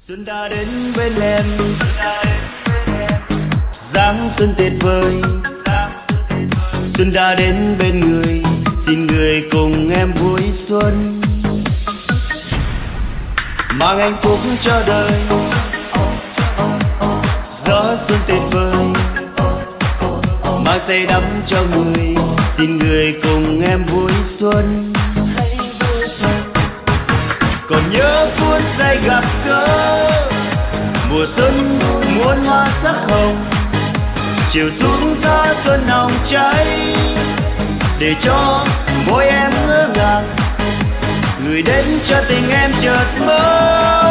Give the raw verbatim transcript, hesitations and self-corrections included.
Xuân đã đến bên em, dáng xuân tuyệt vời. Xuân đã đến bên người, xin người cùng em vui xuân, mang hạnh phúc cho đời. Gió xuân tuyệt vời, mang say đắm cho người, xin người cùng em vui xuân. Còn nhớ phút giây gặp gỡ, mùa xuân muôn hoa sắc hồng, chiều xuống gió xuân nồng cháy, để cho môi em ngỡ ngàng, gửi đến cho tình em chợt mơ.